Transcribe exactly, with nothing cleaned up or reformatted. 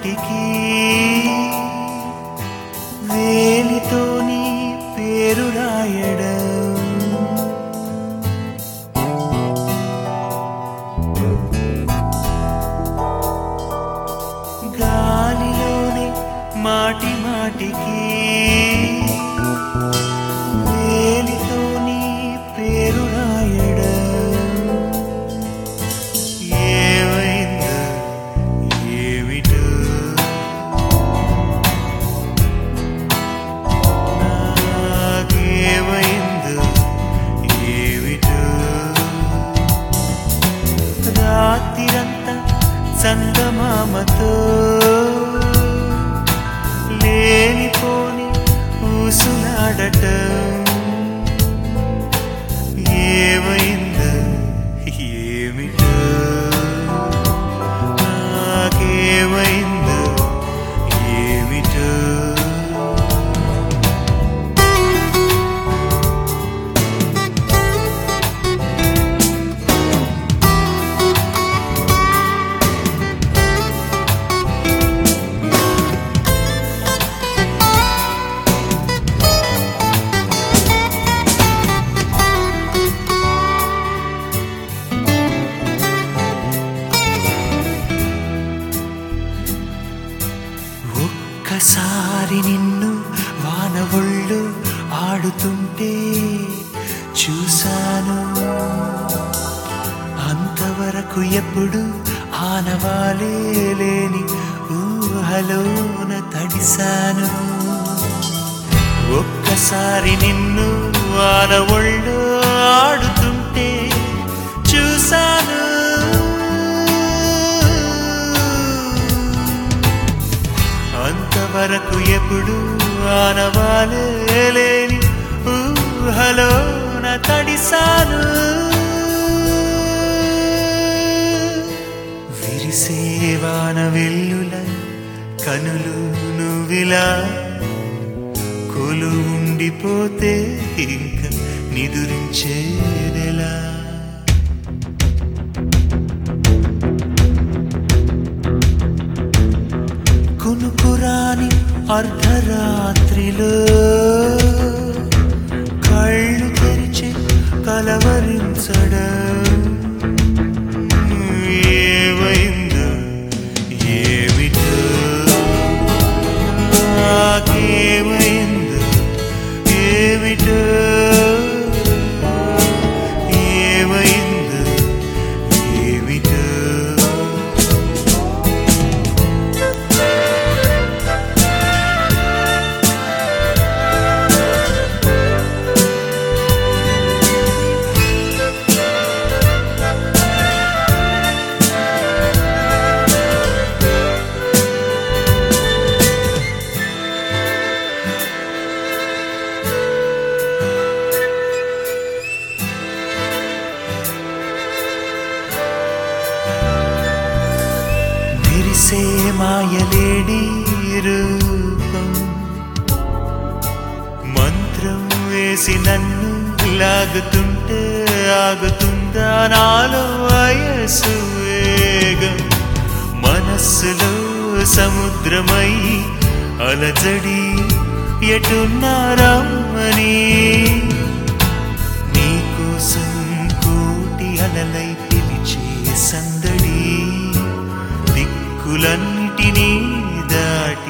మాటికి వేలితో నీ పేరు రాయడం గాలిలోనే మాటి మాటికి వేలితో నీ పేరు రాయడం ఏమైందో ఏమిటో నాకేమైందో ఏమిటో రాత్రిరంతా చందమామతో లేనిపోని ఊసులాడటం ఏమైందో ఏమిటో నాకేమైందో ఏమిటో ఒక్కసారి నిన్ను వానవొళ్ళు ఆడుతుంటే చూశాను అంతవరకు ఎప్పుడు ఆనవాలే లేని ఊహలోన తడిశాను ఒక్కసారి నిన్ను వానవొళ్ళు ఆడుతుంటే చూశాను అంతవరకు ఎప్పుడు ఆనవాలేని ఊహలోన తడిశాను విరిసేవాన వెల్లుల కనులు నువ్విలా కొలు ఉండిపోతే ఇంక నిదురించేదెలా కునుకురాని అర్ధరాత్రిలో కళ్ళు తెరిచి కలవరించడం ఏమైందో ఏమిటో నాకేమైందో ఏమిటో ఏమైందో ఏమిటో మెరిసే మాయలేడి రూపం మంత్రం వేసి నన్ను లాగుతుంటే ఆగుతుందా నాలో వయసు వేగం మనస్సులో సముద్రమై అలజడి ఎటున్నారమ్మని నీకోసం కోటి అలలై పిలిచే సందడి దిక్కులన్నిటినీ దాటి